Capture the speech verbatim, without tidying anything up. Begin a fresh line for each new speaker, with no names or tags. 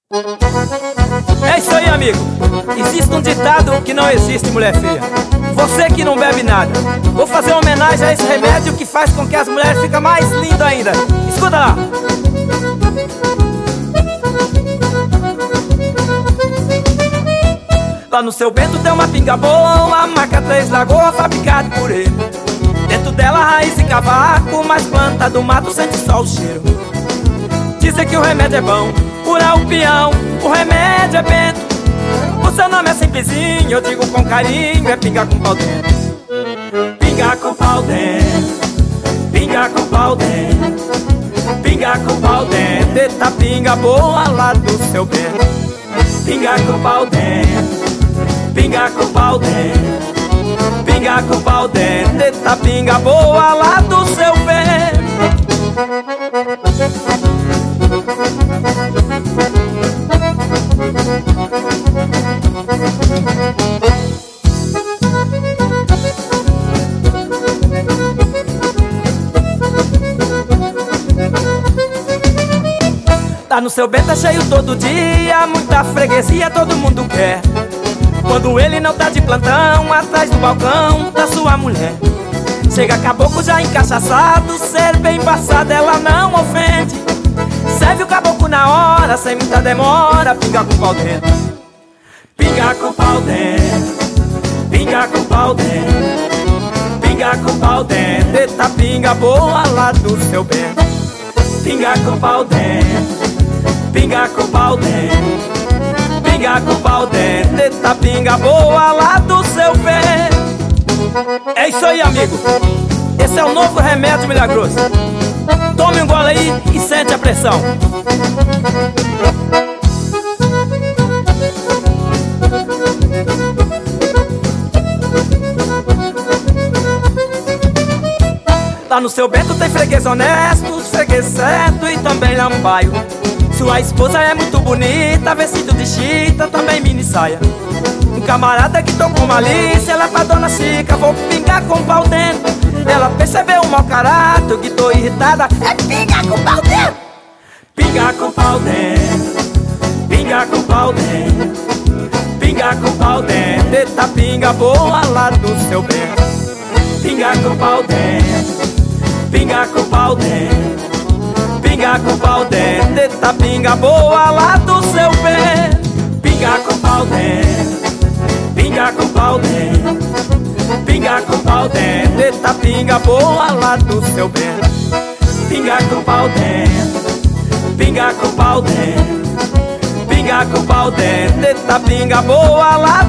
É isso aí, amigo. Existe um ditado que não existe, mulher feia. Você que não bebe nada. Vou fazer uma homenagem a esse remédio que faz com que as mulheres fiquem mais lindas ainda. Escuta lá. Lá no seu Bento tem uma pinga boa, marca Três Lagoas, fabricada por ele. Dentro dela raiz de cavaco, mas planta do mato sente só o cheiro. Dizem que o remédio é bom, cura o peão, o remédio é Bento. O seu nome é simplesinho, eu digo com carinho, é pinga com pau dentro. Pinga com pau dentro, pinga com pau dentro, pinga com pau dentro. Eita pinga boa lá do seu Bento. Pinga com pau dentro, pinga com pau dentro, pinga com pau dentro. Eita pinga boa lá do seu Bento. Tá no seu Bento é cheio todo dia, muita freguesia todo mundo quer. Quando ele não tá de plantão, atrás do balcão da sua mulher. Chega caboclo já encachaçado, ser bem passado ela não ofende. Serve o caboclo na hora, sem muita demora, pinga com pau dentro. Pinga com pau dentro, pinga com pau dentro, pinga com pau dentro. Eita pinga boa lá do seu Bento. Pinga com pau dentro, pinga com pau dentro, pinga com pau dentro. Eita pinga boa lá do seu Bento. É isso aí, amigo. Esse é o novo remédio milagroso. Tome um gole aí e sente a pressão. Lá no seu Bento tem freguês honesto, freguês certo e também lambaio. Sua esposa é muito bonita, vestido de chita, também mini saia. Um camarada que tocou malícia, ela pra dona Chica, vou pingar com pau dentro. Ela percebeu o mau caráter, que tô irritada, é pingar com pau dentro. Pingar com pau dentro, pingar com pau dentro, pingar com pau dentro. Eita pinga boa lá do seu Bento. Pingar com pau dentro, pingar com pau dentro, pingar com pau dentro. Eita pinga boa lá do seu Bento. Pingar com pau dentro, pingar com pau dentro, pingar com pau dentro. Eita pinga boa lá do seu Bento. Pingar com pau dentro, pingar com pau dentro, pingar com pau dentro. Eita pinga boa lá